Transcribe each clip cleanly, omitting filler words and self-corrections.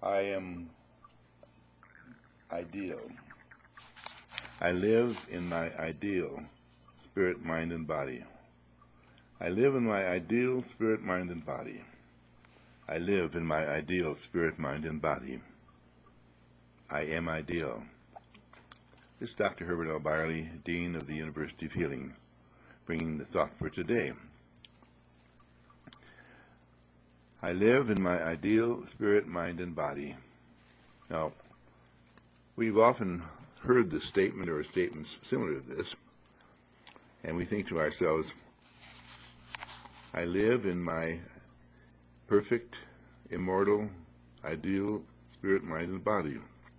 I am ideal. I live in my ideal spirit, mind, and body. I live in my ideal spirit, mind, and body. I live in my ideal spirit, mind, and body. I am ideal. This is Dr. Herbert L. Byerly, Dean of the University of Healing, bringing the thought for today. I live in my ideal spirit, mind, and body. Now, we've often heard this statement or statements similar to this, and we think to ourselves, I live in my perfect, immortal, ideal spirit, mind, and body.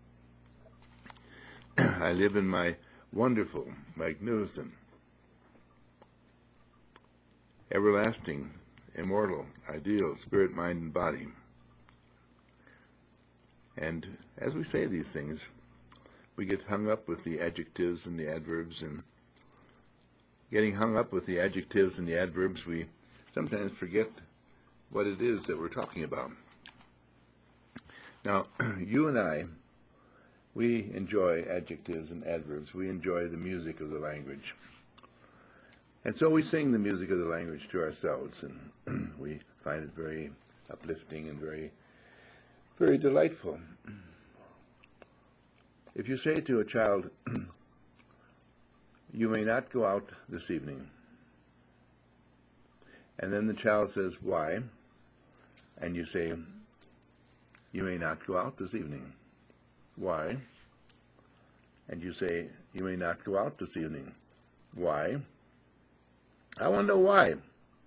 I live in my wonderful, magnificent, everlasting, immortal, ideal spirit, mind, and body. And as we say these things, we get hung up with the adjectives and the adverbs, and getting hung up with the adjectives and the adverbs, we sometimes forget what it is that we're talking about. Now, you and I, we enjoy adjectives and adverbs. We enjoy the music of the language. And so we sing the music of the language to ourselves, and we find it very uplifting and very, very delightful. If you say to a child, you may not go out this evening, and then the child says, why? And you say, you may not go out this evening. Why? And you say, you may not go out this evening. Why? I want to know why.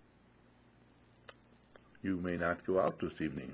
You may not go out this evening.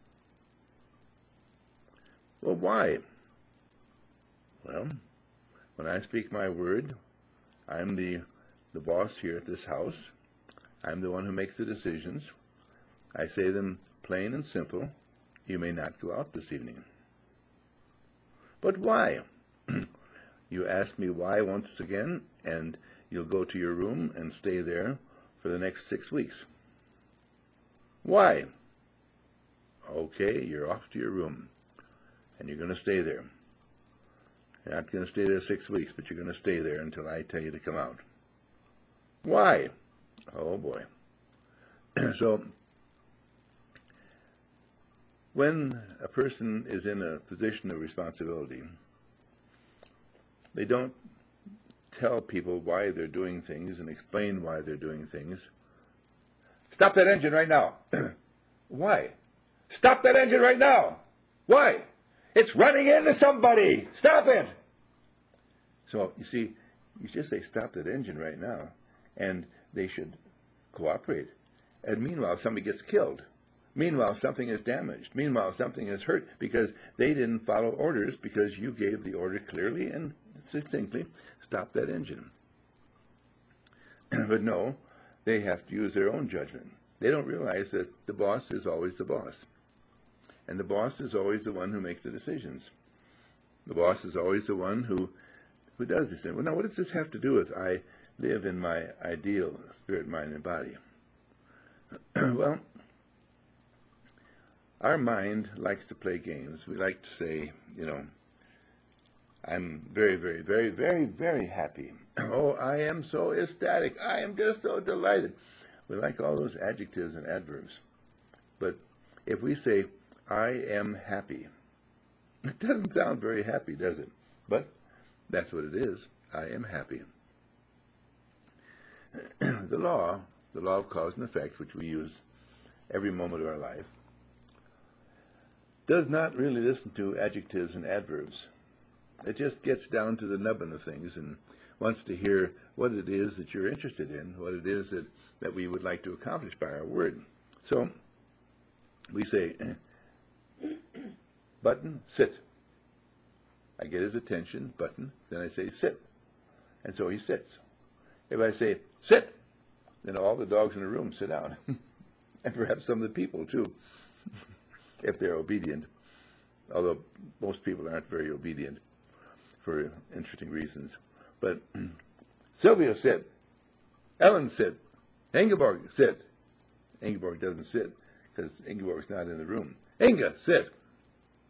Well, why? Well, when I speak my word, I'm the boss here at this house. I'm the one who makes the decisions. I say them plain and simple. You may not go out this evening. But why? You ask me why once again, and you'll go to your room and stay there for the next 6 weeks. Why? Okay, you're off to your room, and you're going to stay there. You're not going to stay there 6 weeks, but you're going to stay there until I tell you to come out. Why? Oh, boy. So, when a person is in a position of responsibility, they don't tell people why they're doing things and explain why they're doing things. Stop that engine right now. Why? Stop that engine right now. Why? It's running into somebody. Stop it. So, you see, you just say, stop that engine right now, and they should cooperate. And meanwhile, somebody gets killed. Meanwhile, something is damaged. Meanwhile, something is hurt because they didn't follow orders, because you gave the order clearly and succinctly, stop that engine. But no, they have to use their own judgment. They don't realize that the boss is always the boss. And the boss is always the one who makes the decisions. The boss is always the one who does this thing. Well, now, what does this have to do with I live in my ideal spirit, mind, and body? Well, our mind likes to play games. We like to say, I'm very, very, very, very, very happy. Oh, I am so ecstatic. I am just so delighted. We like all those adjectives and adverbs. But if we say, I am happy, it doesn't sound very happy, does it? But that's what it is. I am happy. The law of cause and effect, which we use every moment of our life, does not really listen to adjectives and adverbs. It just gets down to the nubbin of things and wants to hear what it is that you're interested in, what it is that we would like to accomplish by our word. So we say, Button, sit. I get his attention, Button, then I say, sit. And so he sits. If I say, sit, then all the dogs in the room sit down. And perhaps some of the people, too, if they're obedient. Although most people aren't very obedient for interesting reasons. But Sylvia, sit. Ellen, sit. Ingeborg, sit. Ingeborg doesn't sit because Ingeborg's not in the room. Inga, sit.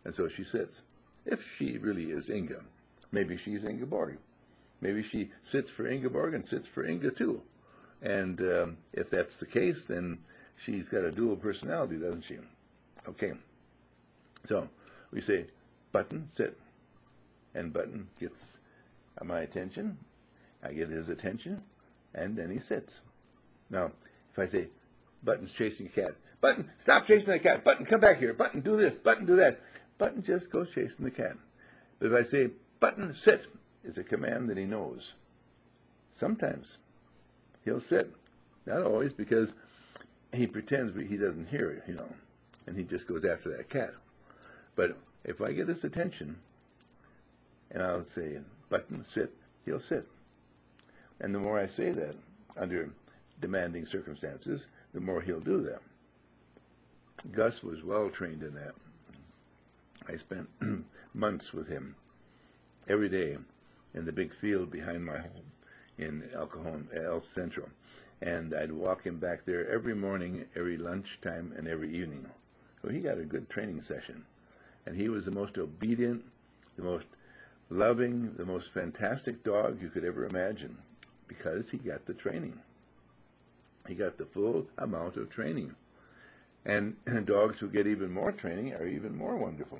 And so she sits. If she really is Inga, maybe she's Ingeborg. Maybe she sits for Ingeborg and sits for Inga too. And if that's the case, then she's got a dual personality, doesn't she? Okay. So we say, Button, sit. And Button gets my attention. I get his attention. And then he sits. Now, if I say, Button's chasing a cat. Button, stop chasing the cat. Button, come back here. Button, do this. Button, do that. Button just goes chasing the cat. But if I say, Button, sit, it's a command that he knows. Sometimes he'll sit. Not always, because he pretends he doesn't hear it, and he just goes after that cat. But if I get his attention, and I'll say, Button, sit, he'll sit. And the more I say that, under demanding circumstances, the more he'll do that. Gus was well trained in that. I spent months with him every day in the big field behind my home in El Cajon, El Centro. And I'd walk him back there every morning, every lunchtime, and every evening. So he got a good training session. And he was the most obedient, the most loving, the most fantastic dog you could ever imagine, because he got the training. He got the full amount of training. And dogs who get even more training are even more wonderful.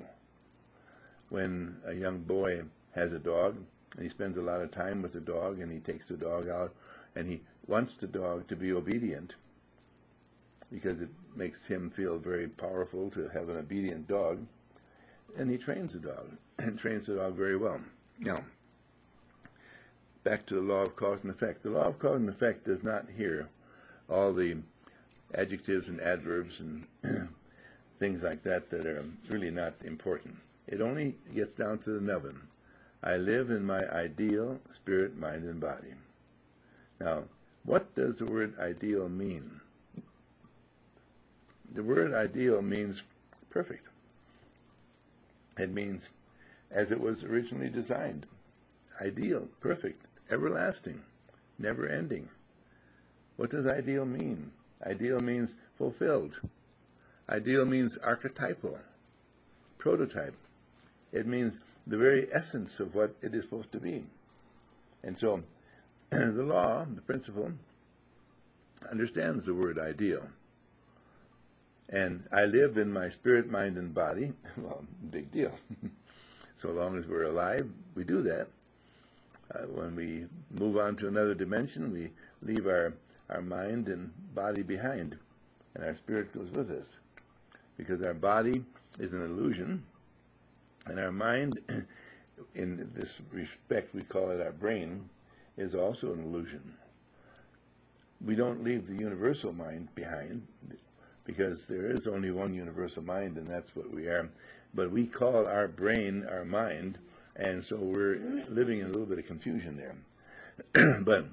When a young boy has a dog, and he spends a lot of time with the dog, and he takes the dog out, and he wants the dog to be obedient, because it makes him feel very powerful to have an obedient dog, and he trains the dog, and trains the dog very well. Now, back to the law of cause and effect. The law of cause and effect does not hear all the adjectives and adverbs and things like that that are really not important. It only gets down to the nubbin. I live in my ideal spirit, mind, and body. Now, what does the word ideal mean? The word ideal means perfect. It means as it was originally designed. Ideal, perfect, everlasting, never ending. What does ideal mean? Ideal means fulfilled. Ideal means archetypal, prototype. It means the very essence of what it is supposed to be. And so the law, the principle, understands the word ideal. And I live in my spirit, mind, and body. Well, big deal. So long as we're alive, we do that. When we move on to another dimension, we leave our mind and body behind, and our spirit goes with us. Because our body is an illusion, and our mind, in this respect we call it our brain, is also an illusion. We don't leave the universal mind behind, because there is only one universal mind, and that's what we are. But we call our brain our mind, and so we're living in a little bit of confusion there. But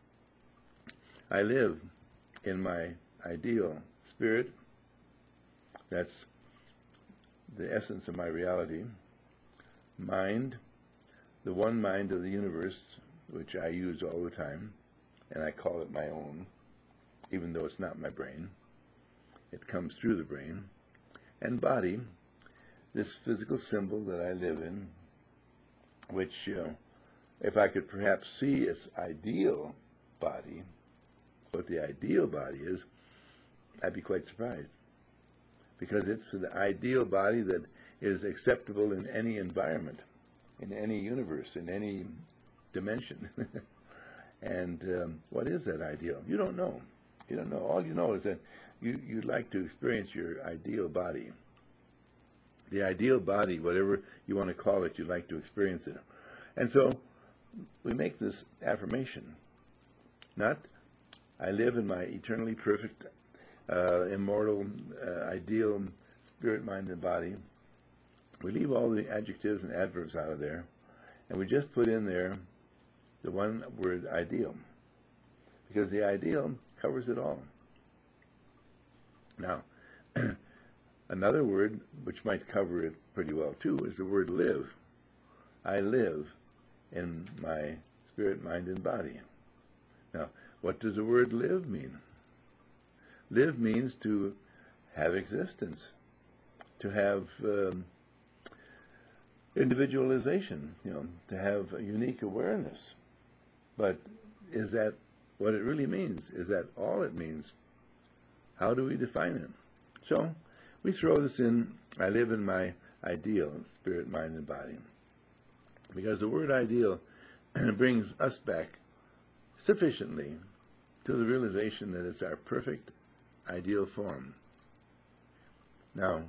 I live in my ideal spirit. That's the essence of my reality. Mind, the one mind of the universe, which I use all the time, and I call it my own, even though it's not my brain. It comes through the brain. And body, this physical symbol that I live in, which if I could perhaps see its ideal body, what the ideal body is, I'd be quite surprised. Because it's an ideal body that is acceptable in any environment, in any universe, in any dimension. And what is that ideal? You don't know. You don't know. All you know is that you'd like to experience your ideal body. The ideal body, whatever you want to call it, you'd like to experience it. And so we make this affirmation. Not, I live in my eternally perfect, immortal, ideal spirit, mind, and body. We leave all the adjectives and adverbs out of there, and we just put in there the one word ideal, because the ideal covers it all. Now, another word which might cover it pretty well too is the word live. I live in my spirit, mind, and body. Now, what does the word live mean? Live means to have existence, to have individualization, to have a unique awareness. But is that what it really means? Is that all it means? How do we define it? So we throw this in, I live in my ideal, spirit, mind, and body. Because the word ideal brings us back sufficiently to the realization that it's our perfect ideal form. Now,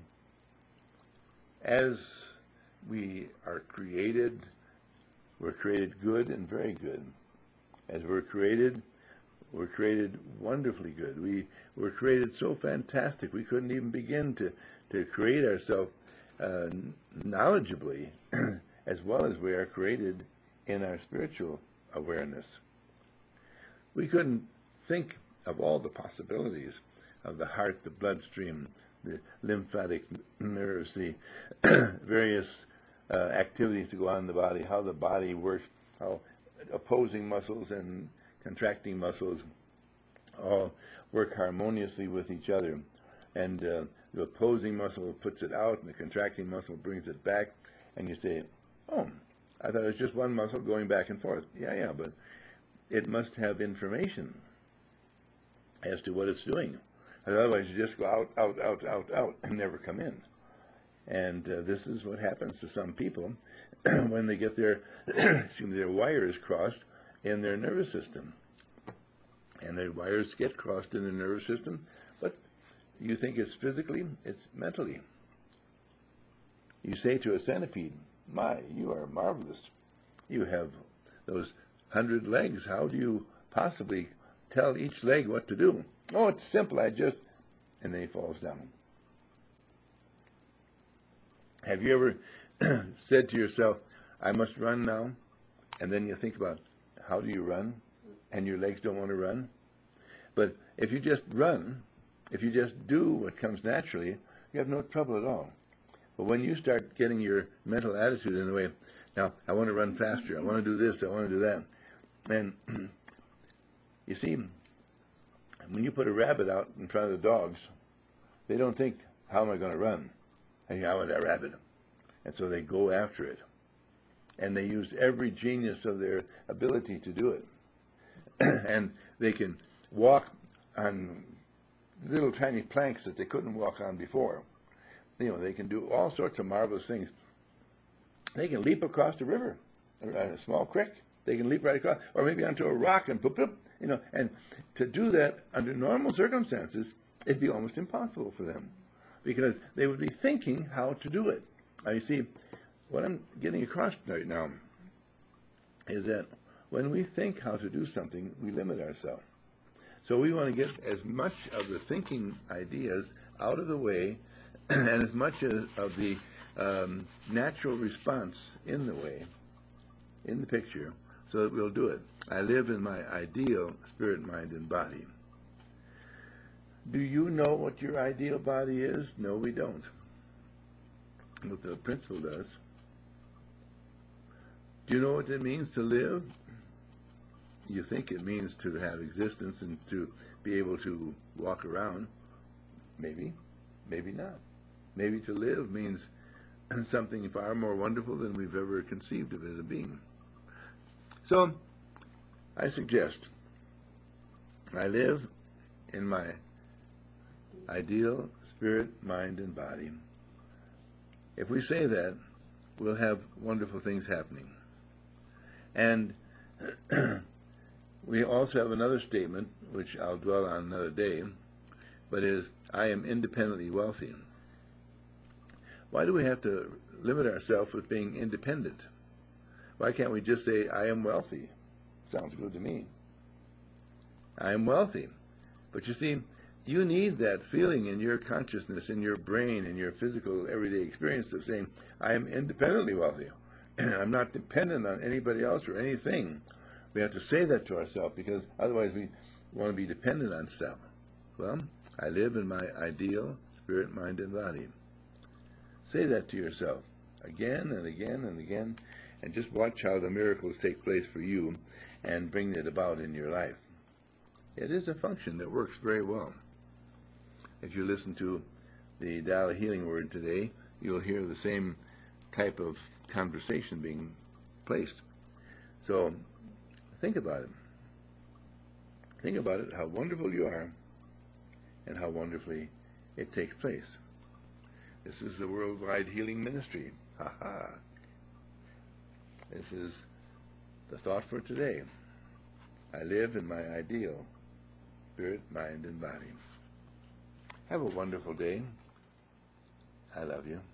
as we are created, we're created good and very good. As we're created wonderfully good. We were created so fantastic we couldn't even begin to create ourselves knowledgeably as well as we are created in our spiritual awareness. We couldn't think of all the possibilities of the heart, the bloodstream, the lymphatic nerves, the various activities to go on in the body, how the body works, how opposing muscles and contracting muscles all work harmoniously with each other. And the opposing muscle puts it out, and the contracting muscle brings it back, and you say, oh, I thought it was just one muscle going back and forth. Yeah, but it must have information as to what it's doing. Otherwise, you just go out, and never come in. And this is what happens to some people when they get their, their wires crossed in their nervous system. And their wires get crossed in the nervous system, but you think it's physically, it's mentally. You say to a centipede, my, you are marvelous. You have those 100 legs. How do you possibly tell each leg what to do? Oh, it's simple. And then he falls down. Have you ever said to yourself, I must run now? And then you think about, how do you run? And your legs don't want to run. But if you just run, if you just do what comes naturally, you have no trouble at all. But when you start getting your mental attitude in the way, now I want to run faster, I want to do this, I want to do that. And you see, when you put a rabbit out in front of the dogs, they don't think, how am I going to run? I want that rabbit. And so they go after it. And they use every genius of their ability to do it. And they can walk on little tiny planks that they couldn't walk on before. They can do all sorts of marvelous things. They can leap across the river, a small creek. They can leap right across, or maybe onto a rock and poop, and to do that under normal circumstances, it'd be almost impossible for them because they would be thinking how to do it. Now, you see, what I'm getting across right now is that when we think how to do something, we limit ourselves. So we want to get as much of the thinking ideas out of the way and as much of the natural response in the way, in the picture, so that we'll do it. I live in my ideal spirit, mind, and body. Do you know what your ideal body is? No, we don't. But the principle does. Do you know what it means to live? You think it means to have existence and to be able to walk around. Maybe, maybe not. Maybe to live means something far more wonderful than we've ever conceived of it as being. So, I suggest I live in my ideal spirit, mind, and body. If we say that, we'll have wonderful things happening. And we also have another statement, which I'll dwell on another day, but is, I am independently wealthy. Why do we have to limit ourselves with being independent? Why can't we just say, I am wealthy? Sounds good to me. I am wealthy. But you see, you need that feeling in your consciousness, in your brain, in your physical everyday experience of saying, I am independently wealthy. I'm not dependent on anybody else or anything. We have to say that to ourselves because otherwise we want to be dependent on stuff. Well, I live in my ideal spirit, mind, and body. Say that to yourself again and again and again, and just watch how the miracles take place for you and bring it about in your life. It is a function that works very well. If you listen to the Dala Healing Word today, you'll hear the same type of conversation being placed. So think about it. Think about it, how wonderful you are, and how wonderfully it takes place. This is the Worldwide Healing Ministry. Ha ha. This is the thought for today. I live in my ideal spirit, mind, and body. Have a wonderful day. I love you.